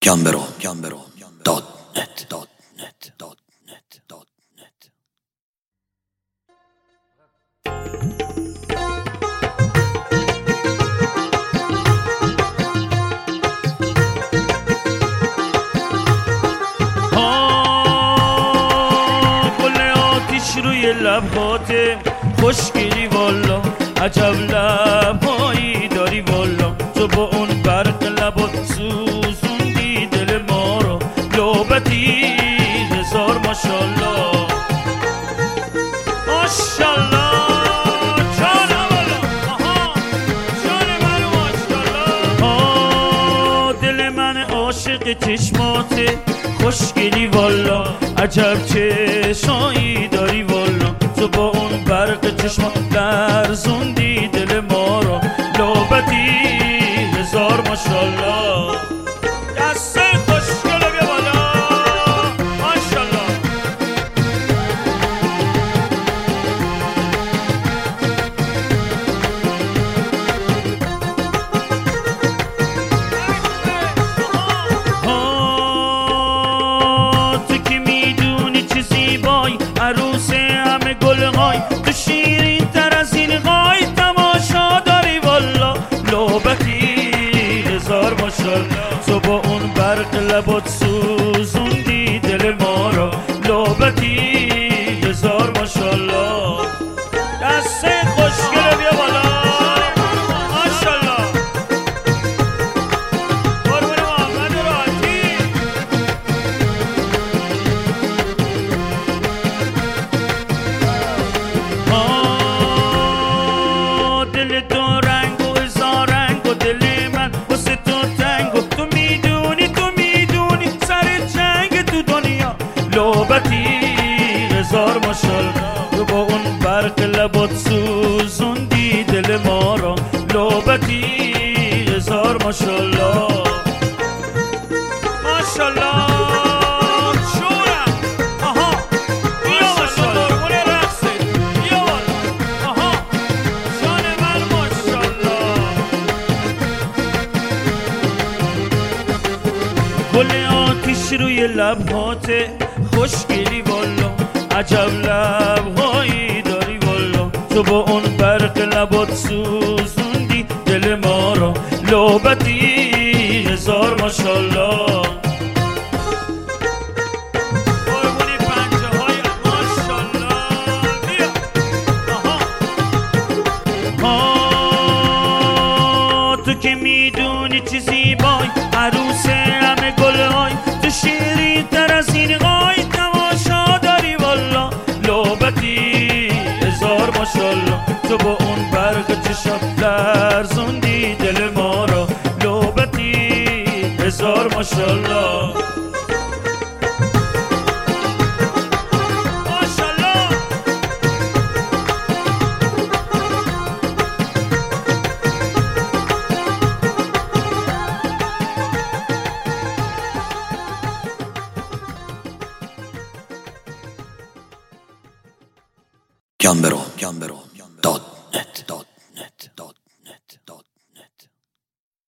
gambero.net. گل آتیش روی لبهاته خوشگلی والا، عجب لبهایی داری والا. تو با اون برق لبات سوزوندی دل ما رو، لعبتی هزار ماشالله ماشالله. جان والا جان من ماشالله. دل من عاشق چشماته خوشگلی والا، عجب چشایی داری والا. تو با اون برق چشمات لرزوندی دل ما رو، لعبتی هزار ماشالله. دسته خوشگله بیا بالا ماشالله. تو که میدونی چه زیبایی، عروس همه گلهای، تو شیرین تر از این غای تماشا داری والا، لعبتی هزار ماشالله. تو با اون برق لبات سوزوندی دل ما رو، لعبتی هزار ماشالله. دسته خوشگله بیا بالا ماشالله. قربون محمد راحتی. دل تو رنگ و هزار رنگ و دل من واسه تو تنگ و تو میدونی سر جنگ تو دنیا، لعبتی هزار ماشالله. تو با اون برق لبات سوزوندی دل ما رو، لعبتی هزار ماشالله ماشالله. شورم بیا ماشالله. قربون رقصه بیا بالا جان من ماشالله. گل آتیش روی لبهاته خوشگلی والا، عجب لبهایی داری والا. تو با اون برق لبات سوزوندی دل ما رو، لعبتی هزار ماشالله. قربونی پنجه های ماشالله بیا. تو که میدونی چه زیبایی، عروس همه گلهای، تو شیرین تر از این غای تماشا داری والا، لعبتی هزار ماشالله. تو با اون برق چشات لرزوندی دل ما رو، لعبتی هزار ماشالله ماشالله. gambero.